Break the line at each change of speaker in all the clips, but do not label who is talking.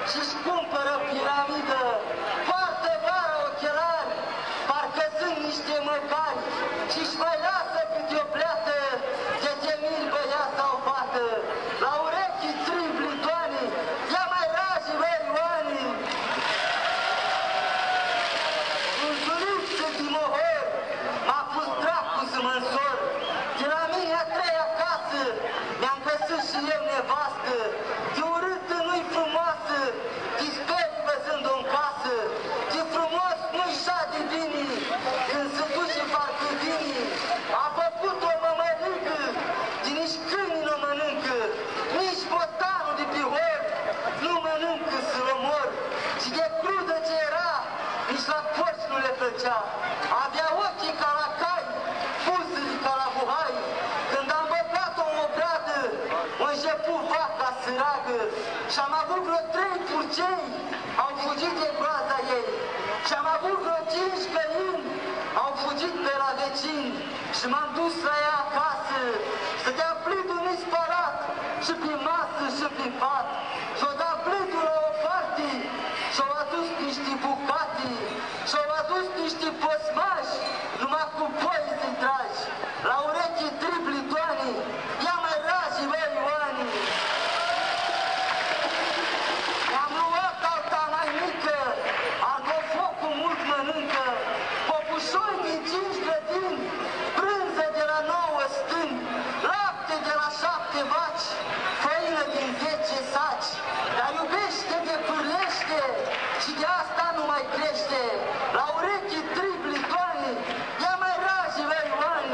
și-și cumpără piramidă, poartă vara ochelari, parcă sunt niște măcari, și-și mai lasă câte o pleată, de te miri băiat sau fată, la urechi tripli toane, ia mai ragi, băi, Ioane! Un zuliță timohor, m-a pus dracu să mă însor, de la mine a treia casă, mi-am găsit și eu nevastă, de urâtă nu-i frumoasă, de sperii văzând-o în casă, de frumos nu-i șade bine, când se duce parcă vine, a făcut o mămăligă, de nici câinii nu mănâncă, nici botanul de pe hor, nu mănâncă să-l omor, și de crudă ce era, nici la porci nu le plăcea, avea ochii ca la cai, buzele ca la buhai, când am băgat-o în obradă, o început vaca săragă, și-am avut vreo 3 purcei, au fugit de groaza ei, și-am avut vreo 5 găini, au fugit pe la vecini, și m-am dus la ea acasă, stătea blidul nespărat, și pe masă și pe pat, și-o dat blidul la o parte, și-au adus niște bucate, și-au adus niște păsmași, numai cu poi să-i tragi, la ureche tripli toane, ia mai ragi, băi, Ioane! I-am luat alta mai mică, argofocul mult mănâncă, popușoi din 5 grădini, brânză de la 9 stâni, lapte de la 7 vaci, făină din 10 saci, dar iubește de pârlește și de asta nu mai crește, la ureche tripli toane, ia mai ragi, băi, Ioane!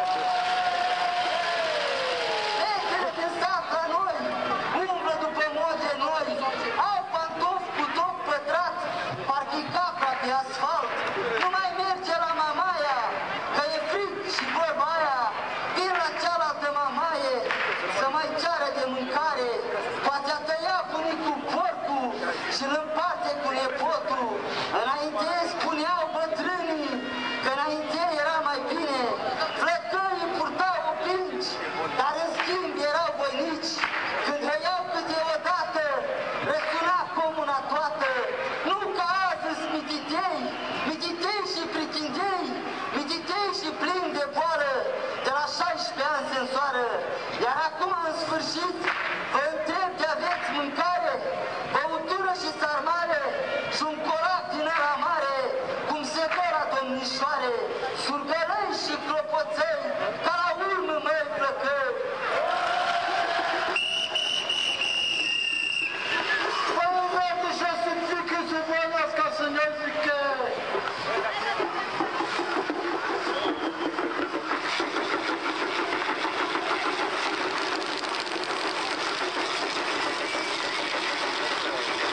Fetele din sat la noi umblă după mode noi, au pantofi cu top pătrat, parcă-i capra pe asfalt, nu mai merge la mamaia, că e frig și vorba aia, vin la cealaltă mamaie, să mai ceară de mâncare, poate a tăiat bunicul porcul și-l împarte cu nepotul, înainte spuneau bătrânii, că înainte era mai bine, flăcăii purtau opinci, dar în schimb erau voinici, când răiau câteodată, răsuna comuna toată, nu ca azi sunt mititei, mititei și prichindei, mititei și plini de boală, de la 16 ani se însoară, iar acum în sfârșit